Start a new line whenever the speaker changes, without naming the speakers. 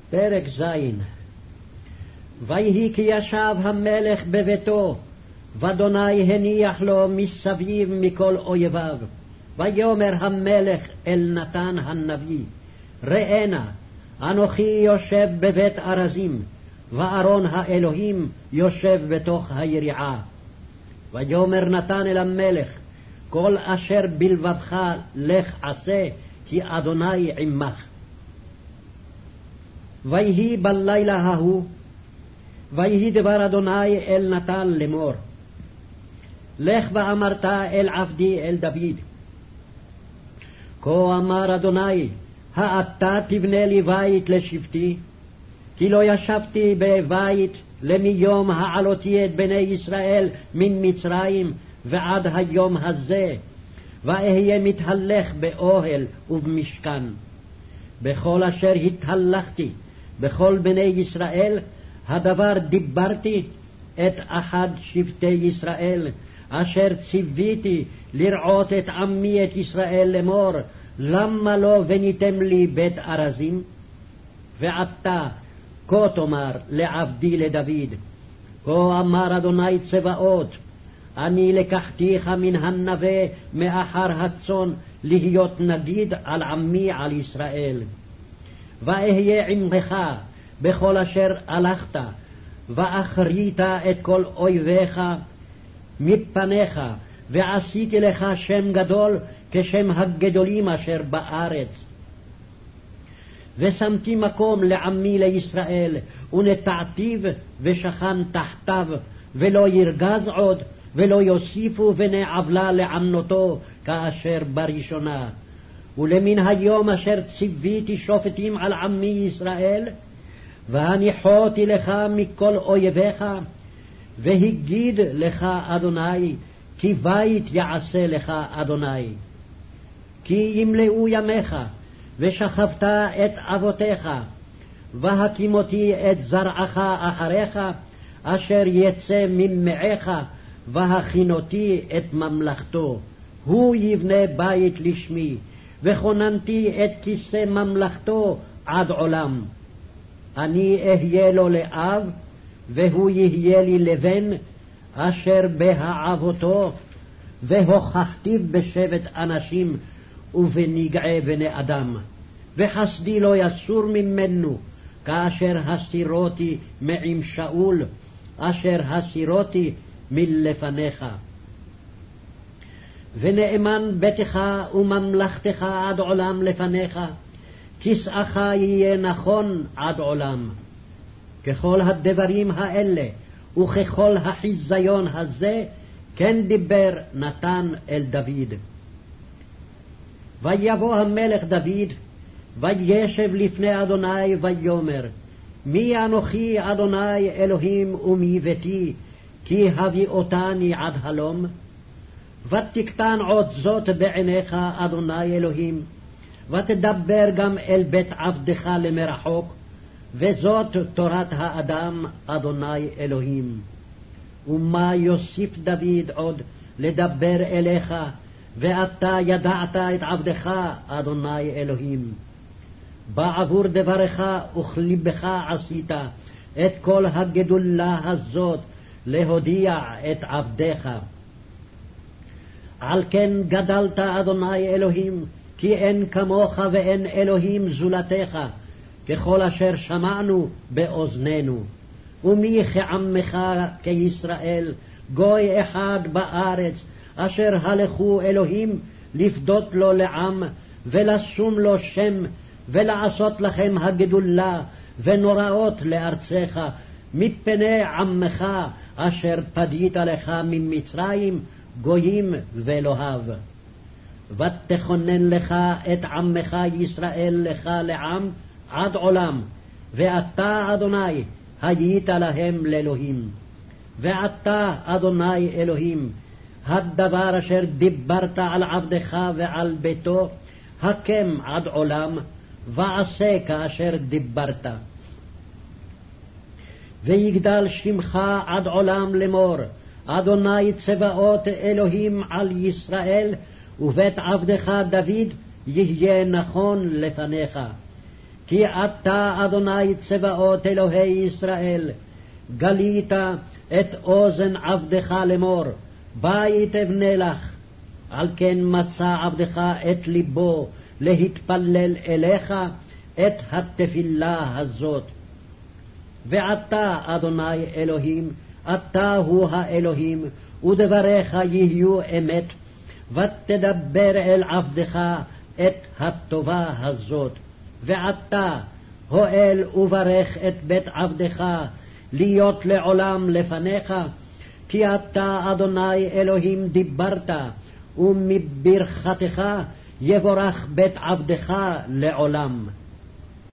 פרק ז'. ויהי כי ישב המלך בביתו, ואדוני הניח לו מסביב מכל אויביו. ויאמר המלך אל נתן הנביא, ראה נא, אנוכי יושב בבית ארזים, וארון האלוהים יושב בתוך היריעה. ויאמר נתן אל המלך, כל אשר בלבבך לך עשה, כי אדוני עמך. ויהי בלילה ההוא, ויהי דבר אדוני אל נתן לאמור, לך ואמרת אל עבדי אל דוד, כה אמר אדוני, האתה תבנה לי בית לשבטי, כי לא ישבתי בבית למיום העלותי את בני ישראל מן מצרים ועד היום הזה, ואהיה מתהלך באוהל ובמשכן. בכל אשר התהלכתי בכל בני ישראל, הדבר דיברתי את אחד שבטי ישראל, אשר ציוויתי לרעות את עמי את ישראל לאמור, למה לא בניתם לי בית ארזים? ועתה כה תאמר לעבדי לדוד, כה אמר אדוני צבאות, אני לקחתיך מן הנווה מאחר הצאן להיות נגיד על עמי על ישראל. ואהיה עמך בכל אשר הלכת, ואחרית את כל אויביך מפניך, ועשיתי לך שם גדול כשם הגדולים אשר בארץ. ושמתי מקום לעמי לישראל, ונטעתיו ושכן תחתיו, ולא ירגז עוד, ולא יוסיפו בני עוולה לענותו כאשר בראשונה. ולמן היום אשר ציוויתי שופטים על עמי ישראל, והניחותי לך מכל אויביך, והגיד לך אדוני, כי בית יעשה לך אדוני. כי ימלאו ימיך, ושכבת את אבותיך, והקימותי את זרעך אחריך, אשר יצא ממעיך, והכינותי את ממלכתו. הוא יבנה בית לשמי, וכוננתי את כיסא ממלכתו עד עולם. אני אהיה לו לאב, והוא יהיה לי לבן, אשר בהעבותו, והוכחתיו בשבט אנשים ובנגעי בני אדם. וחסדי לא יסור ממנו, כאשר הסירותי מעם שאול, אשר הסירותי מלפניך. ונאמן ביתך וממלכתך עד עולם לפניך, כסאך יהיה נכון עד עולם. ככל הדברים האלה וככל החיזיון הזה, כן דיבר נתן אל דוד. ויבוא המלך דוד, וישב לפני אדוני ויאמר, מי אנוכי אדוני אלוהים ומי ביתי, כי הביאותני עד הלום? ותקטן עוד זאת בעיניך אדוני אלוהים, ותדבר גם אל בית עבדך למרחוק, וזאת תורת האדם אדוני אלוהים. ומה יוסיף דוד עוד לדבר אליך, ואתה ידעת את עבדך אדוני אלוהים. בעבור דברך וכליבך עשית את כל הגדולה הזאת להודיע את עבדך. על כן גדלת אדוני אלוהים, כי אין כמוך ואין אלוהים זולתך, ככל אשר שמענו באוזנינו. ומי כעמך כישראל, גוי אחד בארץ, אשר הלכו אלוהים לפדות לו לעם, ולשום לו שם, ולעשות לכם הגדולה ונוראות לארצך, מפני עמך אשר פדית לך ממצרים, גויים ואלוהיו. ותכונן לך את עמך ישראל לך לעם עד עולם, ואתה אדוני היית להם לאלוהים. ואתה אדוני אלוהים, הדבר אשר דיברת על עבדך ועל ביתו, הקם עד עולם, ועשה כאשר דיברת. ויגדל שמך עד עולם לאמור, אדוני צבאות אלוהים על ישראל, ובית עבדך דוד יהיה נכון לפניך. כי אתה אדוני צבאות אלוהי ישראל, גלית את אוזן עבדך לאמור, בית אבנה לך. על כן מצא עבדך את ליבו להתפלל אליך את התפילה הזאת. ועתה אדוני אלוהים, אתה הוא האלוהים, ודבריך יהיו אמת, ותדבר אל עבדך את הטובה הזאת. ועתה הואל וברך את בית עבדך להיות לעולם לפניך, כי אתה אדוני אלוהים דיברת, ומברכתך יבורך בית עבדך לעולם.